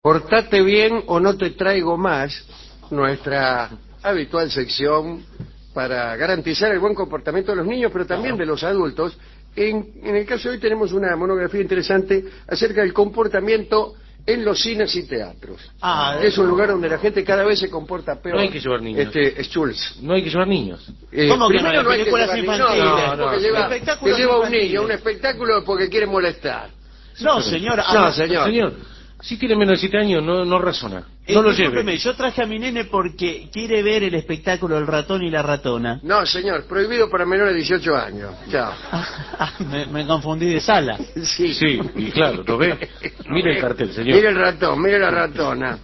Portate bien o no te traigo más, nuestra habitual sección para garantizar el buen comportamiento de los niños, pero también de los adultos. En el caso de hoy tenemos una monografía interesante acerca del comportamiento en los cines y teatros. Es un lugar donde la gente cada vez se comporta peor. No hay que llevar niños. Schultz. No hay que llevar niños. ¿Cómo que no? Primero no hay que Películas llevar niños. infantiles. Porque lleva un niño a un espectáculo porque quiere molestar. No, señor. No, señor. Si tiene menos de 7 años, no razona. No lo lleve. Yo traje a mi nene porque quiere ver el espectáculo El ratón y la ratona. No, señor. Prohibido para menores de 18 años. Chao. Me confundí de sala. Sí, y claro, ¿lo ve? Mire el cartel, señor. Mire el ratón, mire la ratona.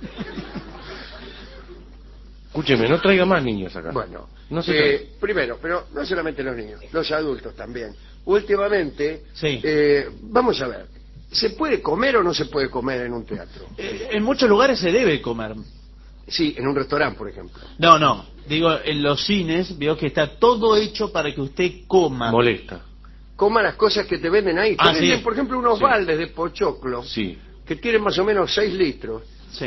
Escúcheme, no traiga más niños acá. Bueno, no se primero, pero no solamente los niños, los adultos también. Últimamente, sí. Vamos a ver, ¿se puede comer o no se puede comer en un teatro? En muchos lugares se debe comer. Sí, en un restaurante, por ejemplo. No, digo, en los cines veo que está todo hecho para que usted coma. Molesta. Coma las cosas que te venden ahí. Te venden, sí. por ejemplo, unos baldes de pochoclo que tienen más o menos 6 litros. Sí.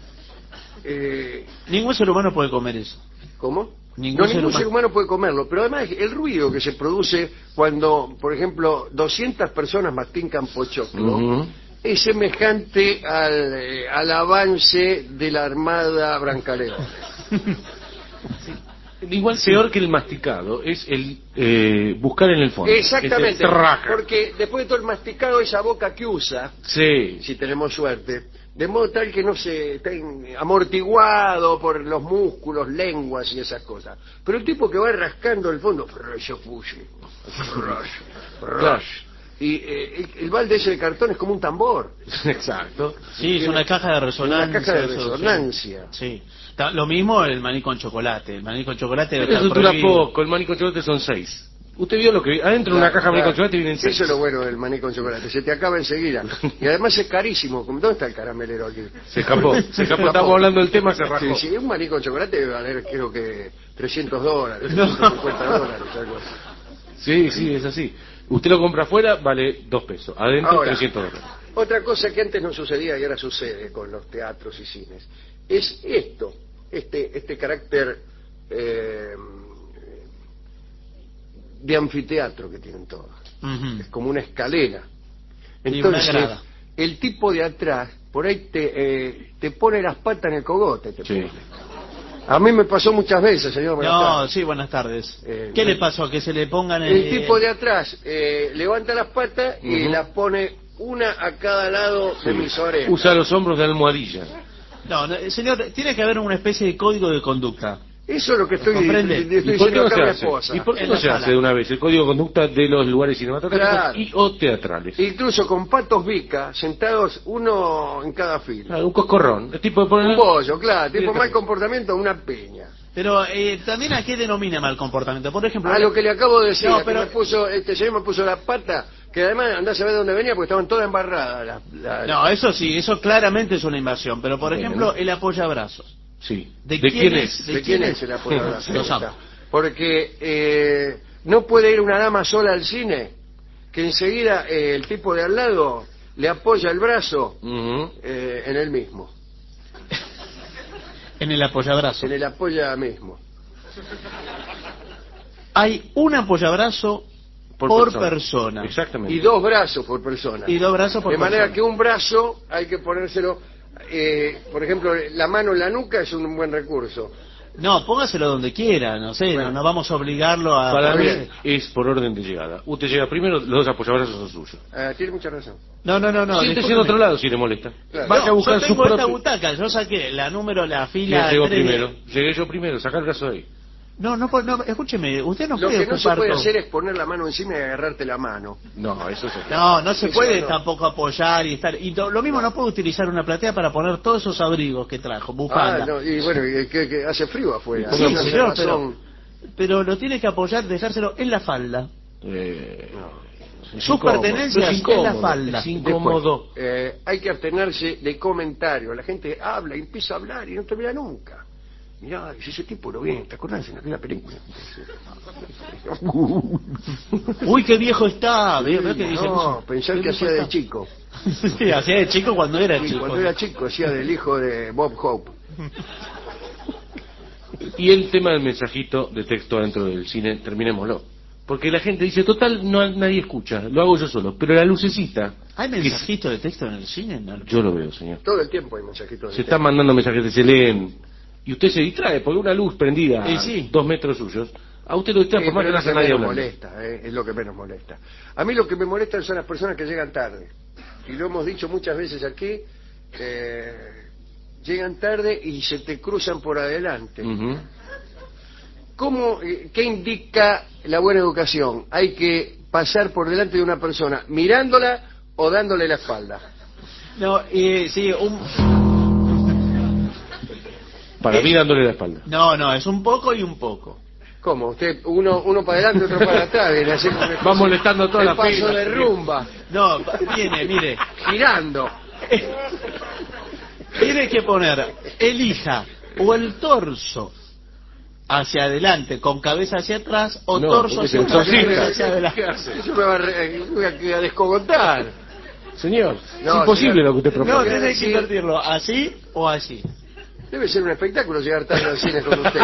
Ningún ser humano puede comer eso. ¿Cómo? Ningún ser humano puede comerlo, pero además el ruido que se produce cuando, por ejemplo, 200 personas mastican pochoclo es semejante al avance de la Armada Brancaleone. Igual peor que el masticado es el buscar en el fondo. Exactamente, porque después de todo el masticado, esa boca que usa, si tenemos suerte, de modo tal que no se está amortiguado por los músculos, lenguas y esas cosas. Pero el tipo que va rascando el fondo, y el balde ese de cartón es como un tambor. Exacto. Sí, es una caja de resonancia. Una caja de resonancia. Sí. Lo mismo el maní con chocolate. El maní con chocolate debe eso estar dura prohibido. poco, el maní con chocolate son 6. Usted vio lo que adentro de una caja de maní con chocolate vienen 6. Eso es lo bueno del maní con chocolate, se te acaba enseguida. Y además es carísimo. ¿Dónde está el caramelero aquí? Se escapó. Estamos hablando del tema, se rajó. Sí, un maní con chocolate debe valer, creo que $300, $350, algo así. Sí, es así. Usted lo compra afuera, vale $2. Adentro, ahora, $300. Otra cosa que antes no sucedía y ahora sucede con los teatros y cines es esto, este carácter de anfiteatro que tienen todos. Es como una escalera. Entonces, el tipo de atrás, por ahí te pone las patas en el cogote. A mí me pasó muchas veces, señor. Buenas tardes. ¿Qué le pasó? ¿Que se le pongan el tipo de atrás levanta las patas y las pone una a cada lado de mis orejas. Usa los hombros de almohadilla. No, señor, tiene que haber una especie de código de conducta. Eso es lo que estoy diciendo acá a mi esposa. ¿Y por qué no se hace de una vez el código de conducta de los lugares cinematográficos o teatrales? Incluso con patos bica, sentados uno en cada fila. Un coscorrón. Un bollo, claro. Tipo mal comportamiento, una peña. Pero también ¿a qué denomina mal comportamiento? Por ejemplo... A lo que le acabo de decir, pero... este señor me puso la pata, que además andás a ver dónde venía porque estaban todas embarradas. No, eso sí, eso claramente es una invasión. Pero por ejemplo, el apoyabrazos. Sí. ¿De quién es? ¿De quién es el apoyabrazos? Porque no puede ir una dama sola al cine, que enseguida el tipo de al lado le apoya el brazo en él mismo. En el apoyabrazo. En el apoya mismo. Hay un apoyabrazo por persona. Exactamente. Y 2 brazos por persona. Y 2 brazos por persona. De manera que un brazo hay que ponérselo, por ejemplo, la mano en la nuca es un buen recurso. No, póngaselo donde quiera, no sé, no vamos a obligarlo a... Para mí es por orden de llegada. Usted llega primero, los 2 apoyabrazos son suyos. Tiene mucha razón. No. Siéntese en otro lado si le molesta. Claro. Vaya a buscar yo su tengo propio... esta butaca, yo saqué la fila... Llegó primero. Llegué yo primero, saca el brazo de ahí. No, escúcheme, usted no puede ocupar. Lo que no se puede todo. hacer es poner la mano encima y agarrarte la mano. No, eso es... No se puede tampoco apoyar y estar... Y lo mismo no puede utilizar una platea para poner todos esos abrigos que trajo, bufanda. Y bueno, que hace frío afuera. Sí, señor, pero lo tiene que apoyar, dejárselo en la falda. Sus pertenencias en la falda. Es incómodo. Hay que abstenerse de comentarios. La gente habla y empieza a hablar y no termina nunca. mirá, dice, ese tipo lo vi, ¿te acordás en aquella película? Uy, qué viejo está. Veo que dice, No, pensar que hacía de chico. Sí, hacía de chico cuando era Y chico. cuando era chico hacía del hijo de Bob Hope. Y el tema del mensajito de texto dentro del cine, terminémoslo. Porque la gente dice, total, no nadie escucha, lo hago yo solo. Pero la lucecita... ¿Hay mensajitos de texto en el cine? No. Yo lo veo, señor. Todo el tiempo hay mensajitos de Se están mandando mensajes, se leen. Y usted se distrae, porque una luz prendida a sí. 2 metros suyos, a usted lo distrae por más que no haya nadie hablando. Molesta, es lo que menos molesta. A mí lo que me molesta son las personas que llegan tarde. Y lo hemos dicho muchas veces aquí, llegan tarde y se te cruzan por adelante. ¿Qué indica la buena educación? Hay que pasar por delante de una persona mirándola o dándole la espalda. No, sí, Para mí dándole la espalda. No, es un poco y un poco. ¿Cómo? Usted, uno para adelante, otro para atrás, viene así como va molestando a toda la paso fila. de rumba. No, mire. Girando. Tiene que poner elija o el torso hacia adelante con cabeza hacia atrás o torso hacia atrás con cabeza hacia adelante. Eso me va a descogotar. Señor, es imposible señor, lo que usted propone. No, tiene que invertirlo así o así. Debe ser un espectáculo llegar tarde al cine con usted.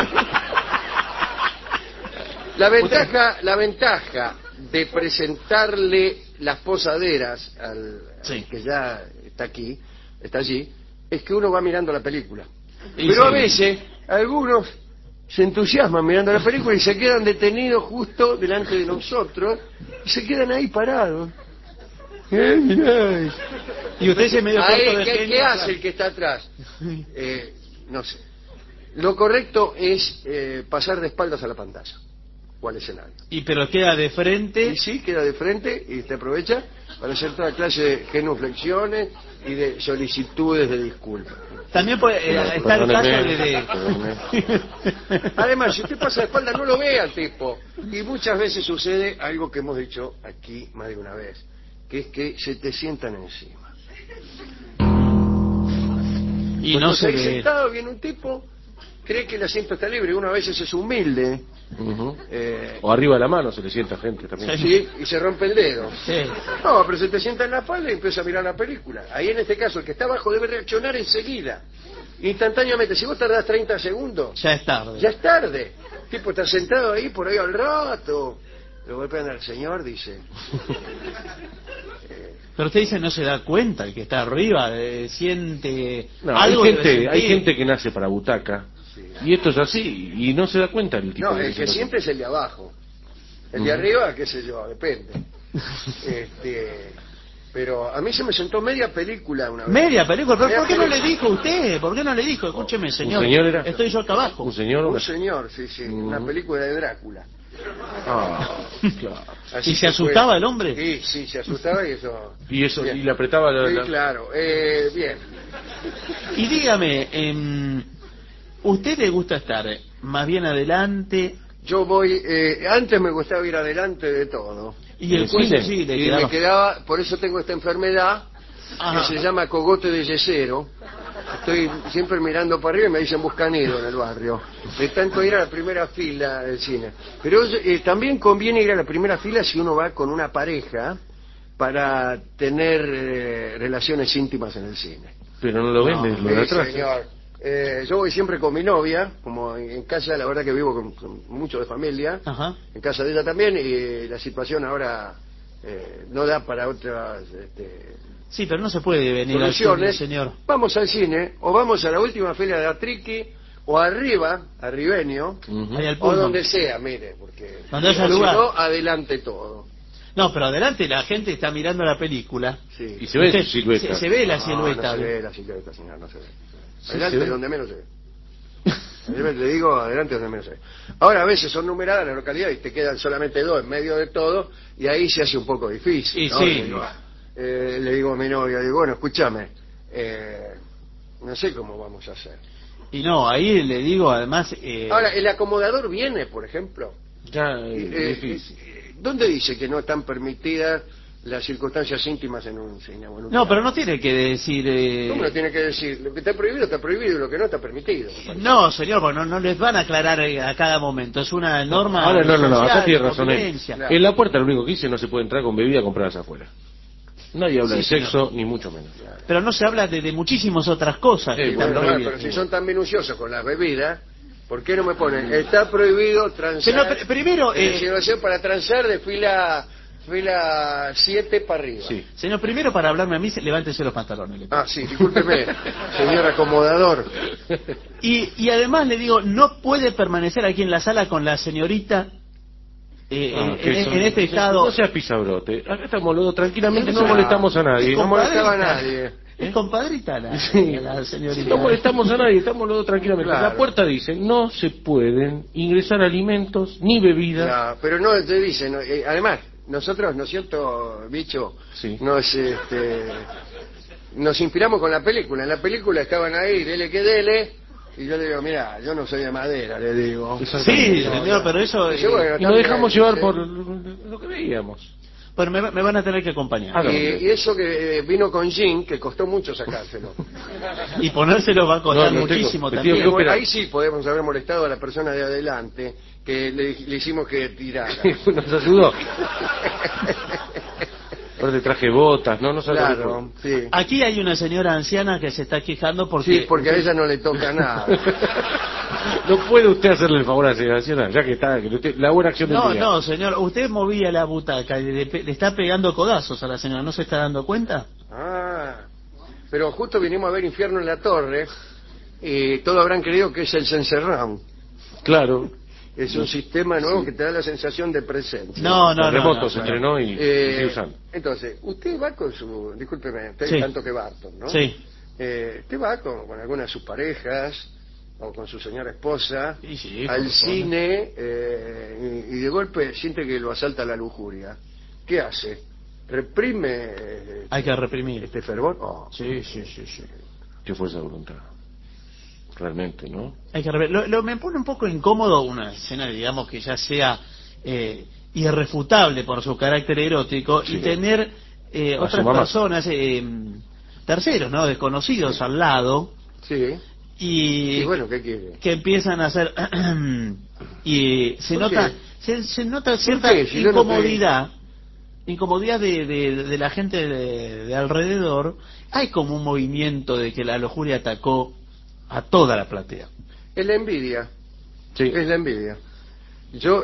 La ventaja de presentarle las posaderas al que ya está allí, es que uno va mirando la película. Pero a veces algunos se entusiasman mirando la película y se quedan detenidos justo delante de nosotros y se quedan ahí parados. Y usted se medio corto de genio. ¿Qué hace el que está atrás? No sé. Lo correcto es pasar de espaldas a la pantalla o al escenario. Pero queda de frente. Y sí, queda de frente y te aprovecha para hacer toda clase de genuflexiones y de solicitudes de disculpas. También puede estar el caso de... Además, si usted pasa de espalda no lo ve al tipo. Y muchas veces sucede algo que hemos dicho aquí más de una vez, que es que se te sientan encima. Y cuando no se ve. sentado viene un tipo, cree que el asiento está libre, uno a veces es humilde. O arriba de la mano se le sienta gente también. Sí, y se rompe el dedo. Sí. No, pero se te sienta en la espalda y empieza a mirar la película. Ahí en este caso el que está abajo debe reaccionar enseguida, instantáneamente. Si vos tardás 30 segundos, ya es tarde. Ya es tarde. El tipo está sentado ahí por ahí al rato. Lo golpean al señor, dice. Pero usted dice no se da cuenta, el que está arriba siente no, algo. Hay gente que nace para butaca. Sí. Y esto es así, y no se da cuenta el tipo. No, el que siempre es el de abajo. El de arriba, qué sé yo, depende. Pero a mí se me sentó media película una vez. ¿Media película? ¿Pero por qué no le dijo usted? ¿Por qué no le dijo? Escúcheme, señor. ¿Un señor era? Estoy yo acá abajo. ¿Un señor? Un señor, sí. Una película de Drácula. Claro. ¿Y se asustaba el hombre? Sí, se asustaba y eso... Y le apretaba la... Sí, claro. Bien. Y dígame, ¿usted le gusta estar más bien adelante? Yo voy... antes me gustaba ir adelante de todo. Y el cuello sí le quedaba... me quedaba... Por eso tengo esta enfermedad que se llama cogote de yesero. Estoy siempre mirando para arriba y me dicen Buscanero en el barrio. De tanto ir a la primera fila del cine. Pero también conviene ir a la primera fila si uno va con una pareja para tener relaciones íntimas en el cine. Pero no lo vende, lo de atrás. Señor. Yo voy siempre con mi novia, como en casa, la verdad que vivo con mucho de familia. Ajá. En casa de ella también, y la situación ahora no da para otras... Sí, pero no se puede venir al cine, señor. Vamos al cine, o vamos a la última fila de Atriqui, o arriba, a Ribeño, o donde sea, mire, porque donde haya lugar. Si no, adelante todo. No, pero adelante la gente está mirando la película. Sí. Y se ve su silueta. Se ve la silueta. No se ve la silueta, señor, no se ve. Adelante es donde menos se ve. Le digo, adelante es donde menos se ve. Ahora, a veces son numeradas las localidades y te quedan solamente 2 en medio de todo, y ahí se hace un poco difícil. Y ¿no? sí. Le digo a mi novia, digo, bueno, escúchame, no sé cómo vamos a hacer. Y no, ahí le digo, además... Ahora, el acomodador viene, por ejemplo. Ya, difícil. ¿Dónde dice que no están permitidas las circunstancias íntimas en un cine. O en un No, teatro. pero no tiene que decir... ¿Cómo lo tiene que decir? Lo que está prohibido y lo que no está permitido. No, señor, porque no les van a aclarar a cada momento. Es una norma Ahora, no, social, acá tiene de razón él. convivencia. Claro. En la puerta lo único que dice no se puede entrar con bebida compradas afuera. Nadie habla Sí, de sexo, señor. ni mucho menos. Pero no se habla de muchísimas otras cosas que están Bueno, prohibidas. pero si son tan minuciosos con las bebidas, ¿por qué no me ponen? Está prohibido transar. Pero primero... Situación para transar de fila 7 para arriba. Sí. Señor, primero para hablarme a mí, levántese los pantalones. le pido. Ah, sí, discúlpeme, señor acomodador. Y además le digo, no puede permanecer aquí en la sala con la señorita en este estado. No seas pisabrote. Acá estamos los dos tranquilamente, no Ah, molestamos a nadie. es No molestaba a compadrita. nadie. Es compadrita la señorita. No molestamos a nadie, estamos los dos tranquilamente. Claro. La puerta dice, no se pueden ingresar alimentos ni bebidas. Ya, pero no, te dicen, además, nosotros, ¿no es cierto, bicho? Sí. Nos inspiramos con la película. En la película estaban ahí, dele que dele, y yo le digo, mira, yo no soy de madera, le digo. Sí, señor, pero eso... Dice, bueno, Y nos dejamos también, llevar sí. por lo que veíamos. Bueno, me van a tener que acompañar. Ah, no. Y eso que vino con gin, que costó mucho sacárselo. Y ponérselo va a costar No, no tengo. muchísimo Me también. tengo que- Espera. Ahí sí podemos haber molestado a la persona de adelante, que le hicimos que tirara. Nos ayudó. Aparte traje botas, no sabe lo que Claro, sí. Aquí hay una señora anciana que se está quejando porque... Sí, porque a ella no le toca nada. No puede usted hacerle el favor a la señora, ya que está, la buena acción del No, día. no, señor, usted movía la butaca y le está pegando codazos a la señora, ¿no se está dando cuenta? Ah, pero justo vinimos a ver Infierno en la Torre y todos habrán creído que es el Senserround. Claro. Es un sistema nuevo que te da la sensación de presencia. No, El remoto no, se no. estrenó y se sigue usando. Entonces, usted va con su... Discúlpeme, usted Sí. es tanto que Barton, ¿no? Sí. Usted va con alguna de sus parejas o con su señora esposa Sí, sí, al por cine y de golpe siente que lo asalta la lujuria. ¿Qué hace? ¿Reprime Hay que reprimir. este fervor? Oh. Sí. Qué fuerza de voluntad. Realmente, ¿no? Hay que me pone un poco incómodo una escena, digamos, que ya sea irrefutable por su carácter erótico Sí. y tener A su otras mamá. personas, terceros, ¿no? Desconocidos al lado Sí. y Y bueno, ¿qué quiere? que empiezan a hacer y se ¿Por nota qué? se nota cierta qué? Si yo no incomodidad de la gente de alrededor. Hay como un movimiento de que la lujuria atacó a toda la platea. Es la envidia. Sí. Es la envidia. Yo,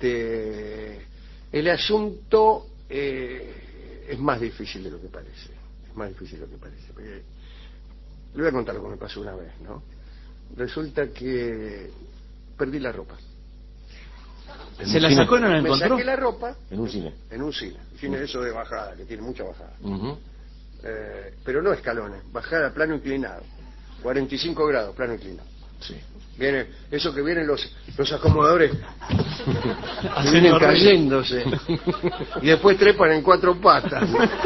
el asunto es más difícil de lo que parece. Es más difícil de lo que parece. Porque le voy a contar lo que me pasó una vez, ¿no? Resulta que perdí la ropa. En ¿Se un la cine. sacó y no la Me encontró? saqué la ropa En un cine. en un cine. Cine de eso de bajada, que tiene mucha bajada. Ujú. Pero no escalones, bajada plano inclinado. 45 grados, plano inclinado. Sí. Viene, eso que vienen los acomodadores Haciendo vienen ruido. cayéndose y después trepan en 4 patas.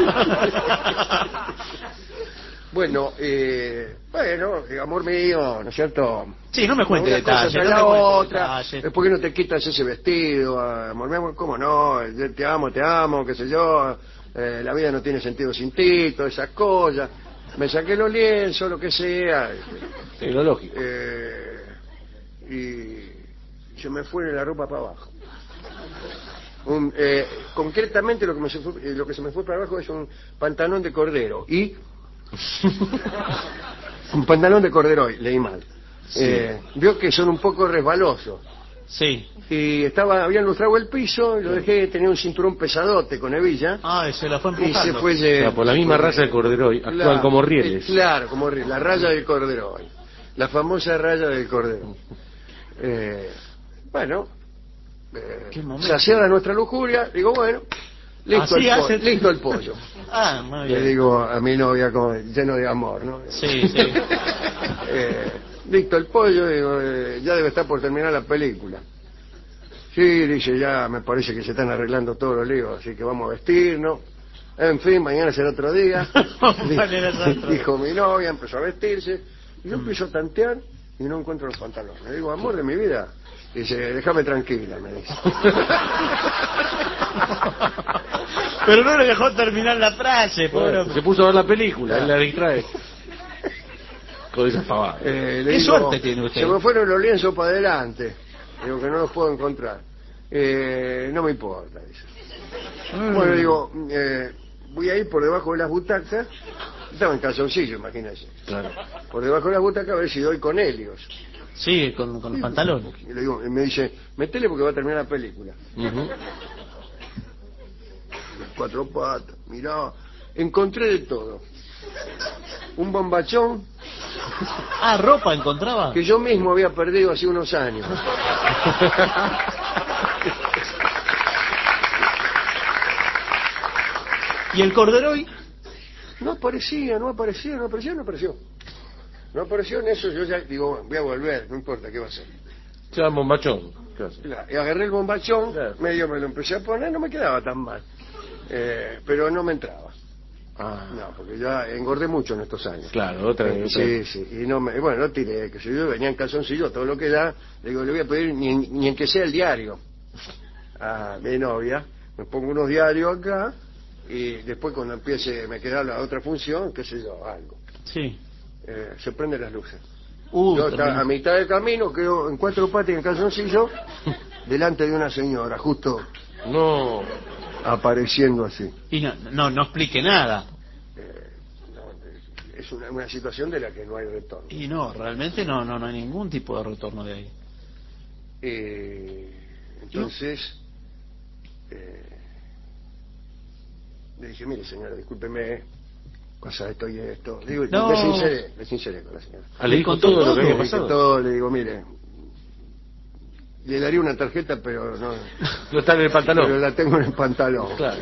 Bueno, amor mío, ¿no es cierto? Sí, no me cuente Una cosa detalles. tras No la me cuente otra. detalles. ¿Por qué no te quitas ese vestido? Amor mío, ¿cómo no? Yo te amo, qué sé yo. La vida no tiene sentido sin ti, todas esas cosas. Me saqué los lienzos, lo que sea. Sí, lo lógico. Y se me fue la ropa para abajo. Concretamente lo que se me fue para abajo es un pantalón de cordero y un pantalón de corderoy, leí mal. Sí. Vio que son un poco resbalosos Sí. y habían lustrado el piso y lo dejé, tenía un cinturón pesadote con hebilla Ah, se la fue y empujando. se fue O sea, por la misma raza de corderoy, actúan como rieles. Claro, como rieles, la raya del corderoy, la famosa raya del cordero. Bueno, Qué momento. saciada nuestra lujuria, digo, bueno, listo, Así hace- listo el pollo. Ah, muy Le bien. digo a mi novia lleno de amor, ¿no? Sí, sí. Listo el pollo, digo, ya debe estar por terminar la película. Sí, dice, ya me parece que se están arreglando todos los líos, así que vamos a vestirnos. En fin, mañana será otro día. Mañana será otro día. Dijo mi novia, empezó a vestirse. Y yo empiezo a tantear y no encuentro los pantalones. Le digo, amor de mi vida. Dice, déjame tranquila, me dice. Pero no le dejó terminar la frase, pobre. Se puso a ver la película, Claro. él la distrae. Con esas pavadas. Le ¿Qué digo, suerte tiene usted? Se me fueron los lienzos para adelante. Digo que no los puedo encontrar. No me importa, dice. Bueno, digo, voy a ir por debajo de las butacas. Estaba en calzoncillo, imagínese. Claro. Por debajo de las butacas a ver si doy con Helios. Sí, con los pantalones. Y le digo, y me dice, metele porque va a terminar la película. Ujú. Cuatro patas, mirá, encontré de todo. Un bombachón Ah, ropa encontraba. que yo mismo había perdido hace unos años. ¿Y el corderoy? No aparecía. No apareció en eso, yo ya digo, voy a volver, no importa, ¿qué va a hacer? Se llama bombachón. ¿Qué hace? Y agarré el bombachón, Claro. medio me lo empecé a poner, no me quedaba tan mal. Pero no me entraba. Ah, No, porque ya engordé mucho en estos años. claro, otra vez. Sí, y no me, bueno, no tiré, que si yo venía en calzoncillo, todo lo que da, le digo, le voy a pedir ni en que sea el diario a mi novia, me pongo unos diarios acá, y después cuando empiece, me queda la otra función, qué sé yo, algo. Sí. Se prenden las luces. Yo Terminó. a mitad del camino quedo en cuatro patas y en calzoncillo, delante de una señora, justo No. apareciendo así. Y no explique nada. Es una situación de la que no hay retorno. Y no, realmente no hay ningún tipo de retorno de ahí. Entonces, le dije, mire señora, discúlpeme, pasa esto y esto. Digo, No. me sinceré con la señora. Ah, le dijo contó todo lo que todo. había Le dije pasado. todo, le digo, mire, le daría una tarjeta, pero no, No está en el pantalón. pero la tengo en el pantalón. Claro.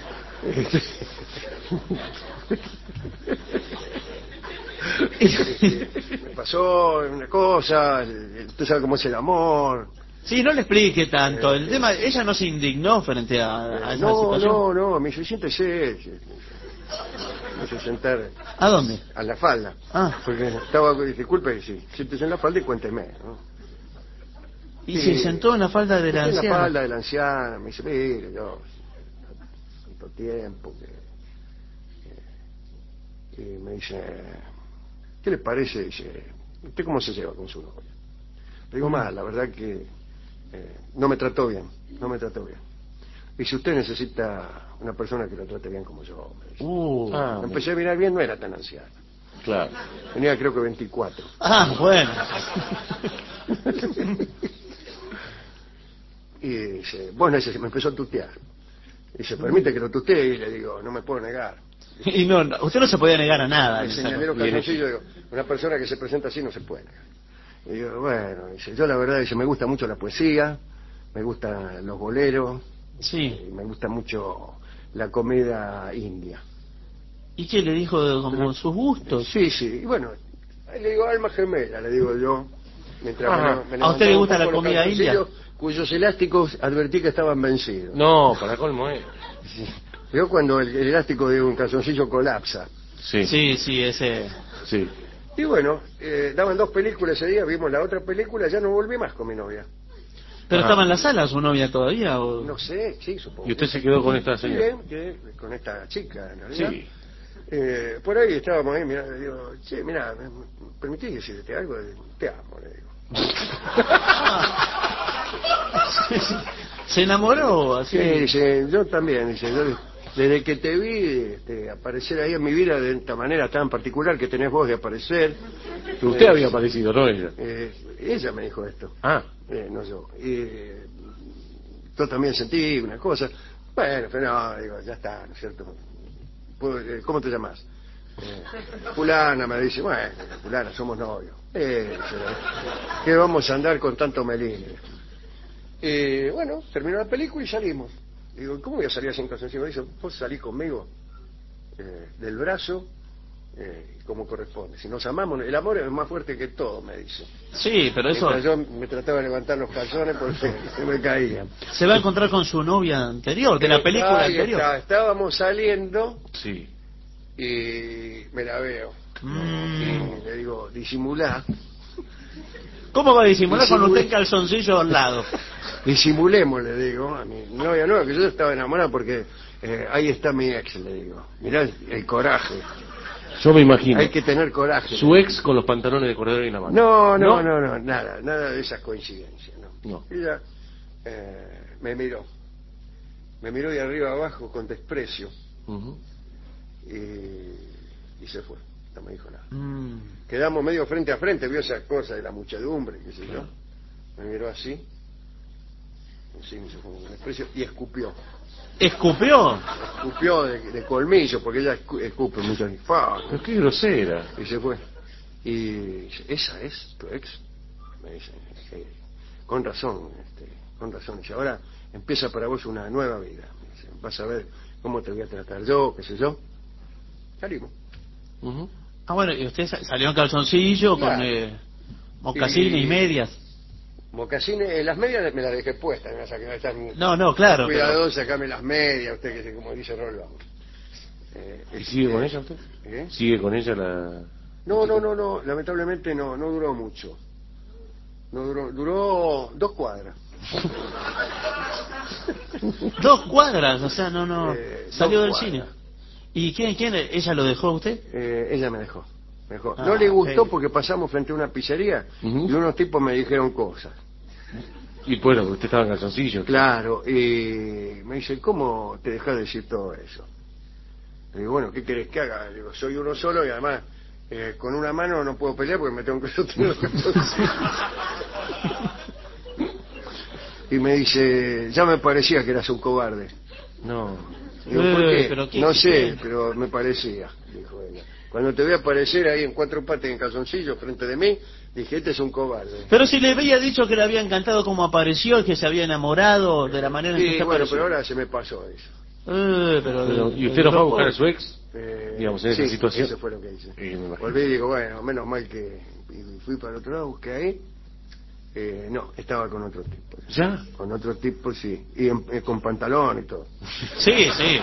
Me pasó una cosa, usted sabe cómo es el amor. Sí, no le explique tanto. El tema, ella no se indignó frente a esa situación. No, me dice, siéntese. Me hizo sentar ¿A dónde? a la falda. Ah, Porque estaba, disculpe, sí, siéntese en la falda y cuénteme, ¿no? y Sí. se sentó en la falda de la En la anciana. falda de la anciana, me dice, mire, yo, tanto tiempo que... y me dice, ¿qué le parece? Dice, ¿usted cómo se lleva con su novia? Le digo, mal, la verdad que no me trató bien. Y si usted necesita una persona que lo trate bien como yo, me dice. Ah, Me empecé a mirar bien, no era tan anciana. claro. Tenía creo que 24. Ah, bueno. Y dice, bueno, ese me empezó a tutear. Dice, permite que lo tutee, y le digo, no me puedo negar. Y no, usted no se podía negar a nada. Me señalé los calzoncillos, digo, una persona que se presenta así no se puede negar. Y digo, bueno, dice, yo la verdad, dice, me gusta mucho la poesía, me gustan los boleros, Sí. y me gusta mucho la comida india. ¿Y qué le dijo como sus gustos? Sí, y bueno, ahí le digo, alma gemela, le digo yo, mientras Ajá. me ¿A usted le levantaba gusta un la poco los comida india? calzoncillos, cuyos elásticos advertí que estaban vencidos. No, para colmo, Veo cuando el elástico de un calzoncillo colapsa. Sí. Sí, ese. Sí. Y bueno, daban dos películas ese día, vimos la otra película, ya no volví más con mi novia. ¿Pero Ah. estaba en la sala su novia todavía? O... No sé, sí, supongo. ¿Y usted se quedó con esta Sí, señora? con esta chica, en realidad. Sí. Por ahí estábamos ahí, mirá, le digo, che, mirá, ¿me permitís decirte algo? Te amo, le digo. ¿Se enamoró así? Sí, dice, yo también, dice, yo desde que te vi aparecer ahí en mi vida de esta manera tan particular que tenés vos de aparecer. Usted había aparecido, no ella. Ella me dijo esto, Ah, no yo. Yo también sentí una cosa. Bueno, pero no, digo, ya está, ¿no es cierto? ¿Cómo te llamas? Fulana, me dice, bueno, fulana, somos novios. ¿Qué vamos a andar con tanto melindre? Bueno, terminó la película y salimos. Digo, ¿cómo voy a salir así en calzoncillos? Me dice, vos salís conmigo del brazo como corresponde. Si nos amamos, el amor es más fuerte que todo, me dice. Sí, pero eso... Mientras yo me trataba de levantar los calzones porque se me caían. Se va a encontrar con su novia anterior, de la película Ahí anterior. está, estábamos saliendo sí. y me la veo. Mm. Y le digo, disimulá. ¿Cómo va a disimular con Disimula- usted en calzoncillo al lado? Disimulemos, le digo a mi novia nueva, que yo estaba enamorada porque ahí está mi ex, le digo. Mirá el coraje. Yo me imagino. Hay que tener coraje. Su ex con los pantalones de corredor en la mano. No, nada de esas coincidencias. No. Ella me miró de arriba abajo con desprecio. Y se fue, no me dijo nada. Quedamos medio frente a frente, vio esas cosas de la muchedumbre, qué sé yo. Me miró así, me fue con desprecio y escupió. ¿Escupió? Escupió de colmillo, porque ella escupe mucho. Pero qué grosera. Y se fue. Y dice, ¿esa es tu ex? Me dice, con razón. Dice, ahora empieza para vos una nueva vida. Me dice, vas a ver cómo te voy a tratar yo, qué sé yo. Salimos. Bueno, y usted salió en calzoncillo, claro, con mocasines y medias. Mocasines, las medias me las dejé puestas, me las saqué, están No, claro. Cuidado, sacame las medias, usted que como dice Rollo. ¿Y sigue con ella usted? ¿Sigue con ella la...? No, lamentablemente no duró mucho. Duró 2 cuadras. 2 cuadras, o sea, salió del 2 cuadras. cine. ¿Y quién? ¿Ella lo dejó a usted? Ella me dejó. No le gustó porque pasamos frente a una pizzería y unos tipos me dijeron cosas. Y bueno, usted estaba en calzoncillo. Claro, y me dice, ¿cómo te dejas de decir todo eso? Le digo, bueno, ¿qué querés que haga? Le digo, soy uno solo y además con una mano no puedo pelear porque me tengo que sostener los calzoncillos. Y me dice, ya me parecía que eras un cobarde. No. Digo, ¿por qué? ¿Pero no sé, pero me parecía, dijo ella. Cuando te voy a aparecer ahí en 4 patas en calzoncillo frente de mí, dije, este es un cobarde. Pero si le había dicho que le había encantado cómo apareció, que se había enamorado de la manera en que usted apareció. Pero ahora se me pasó eso. ¿Y usted no fue a buscar a su ex? Digamos, en esa sí, situación. Eso fue lo que hice. Volví y digo, bueno, menos mal que... Y fui para el otro lado, busqué ahí. No, estaba con otro tipo. ¿Ya? Con otro tipo, sí. Y con pantalón y todo. Sí.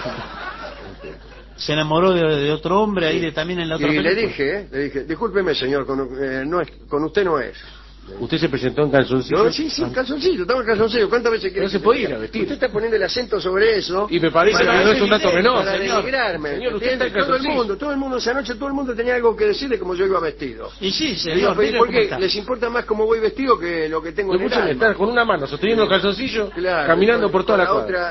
Se enamoró de otro hombre ahí también en la otra película. Le dije, discúlpeme señor, con usted no es. ¿Usted se presentó en calzoncillo? No, sí, en calzoncillo, estaba en calzoncillo. ¿Cuántas veces quiere? No se puede ir a vestir. Usted está poniendo el acento sobre eso. Y me parece que no es un dato menor, para señor. denigrarme. Usted está en calzoncillo. Todo el mundo esa noche, todo el mundo tenía algo que decirle como yo iba vestido. Y sí, señor. ¿Por qué? ¿Les importa más cómo voy vestido que lo que tengo en el alma? Estar con una mano sosteniendo el calzoncillo, claro, caminando por toda la cuadra.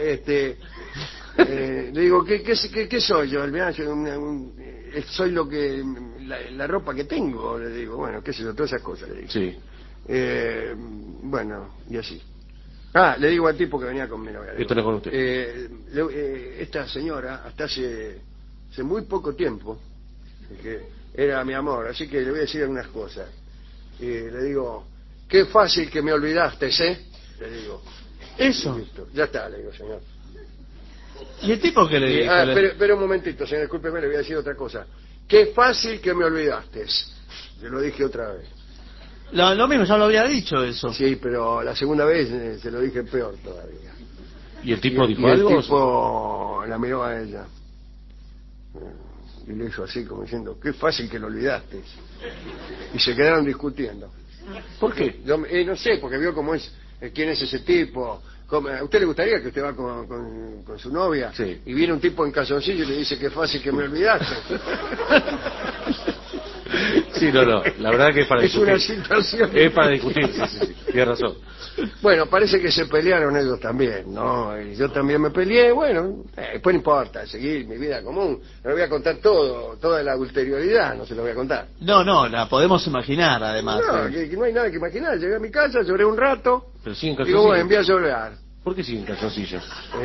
Le digo, ¿qué soy yo? Soy lo que... La ropa que tengo, le digo. Bueno, qué sé yo, todas esas cosas, le digo. Sí. Bueno, y así. Le digo al tipo que venía con mi novia. Esto no es con usted. Esta señora, hasta hace muy poco tiempo, que era mi amor, así que le voy a decir algunas cosas. Le digo, qué fácil que me olvidaste, le digo. Eso. Listo. Ya está, le digo, señor. ¿Y el tipo que le dijo? Pero un momentito, señor, discúlpeme, le voy a decir otra cosa. Qué fácil que me olvidaste. Se lo dije otra vez. Lo mismo, ya lo había dicho eso. Sí, pero la segunda vez se lo dije peor todavía. ¿Y el tipo dijo algo? El tipo la miró a ella. Y le hizo así, como diciendo, qué fácil que lo olvidaste. Y se quedaron discutiendo. ¿Por qué? Yo, no sé, porque vio cómo es, quién es ese tipo. ¿A usted le gustaría que usted va con su novia? Sí. Y viene un tipo en calzoncillo y le dice qué fácil que me olvidaste? Sí, no, la verdad que es para discutir. Es una situación. Es para discutir, sí, tiene razón. Bueno, parece que se pelearon ellos también, ¿no? Y yo también me peleé, bueno, después no importa, seguir mi vida común. No le voy a contar toda la ulterioridad, no se lo voy a contar. No, la podemos imaginar, además. No, que no hay nada que imaginar. Llegué a mi casa, lloré un rato. Pero siguen digo, calzoncillo. bueno, envié a llorar. ¿Por qué siguen calzoncillo?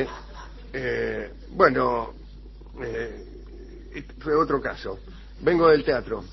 Bueno, fue otro caso. Vengo del teatro.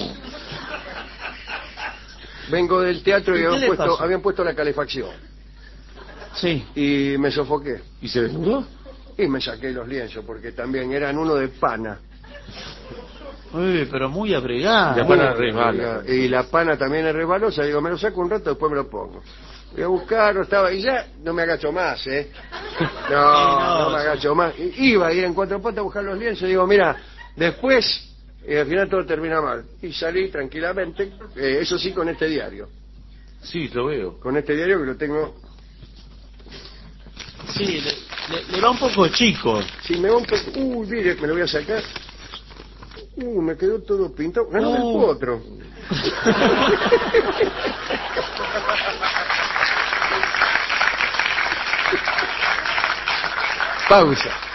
Y habían puesto la calefacción. Sí. Y me sofoqué. ¿Y se desnudó? Y me saqué los lienzos, porque también eran uno de pana. Uy, pero muy abrigada. La pana resbala. Y la pana también es resbalosa. Digo, me lo saco un rato, después me lo pongo. Voy a buscarlo, estaba... Y ya no me agacho más, No me agacho más. Iba a ir en 4 patas a buscar los lienzos. Digo, mira, después... al final todo termina mal. Y salí tranquilamente, eso sí, con este diario. Sí, lo veo. Con este diario que lo tengo... Sí, Le va un poco chico. Si me va un poco... Uy, mire, me lo voy a sacar. Me quedó todo pintado. Ganó el potro. Pausa.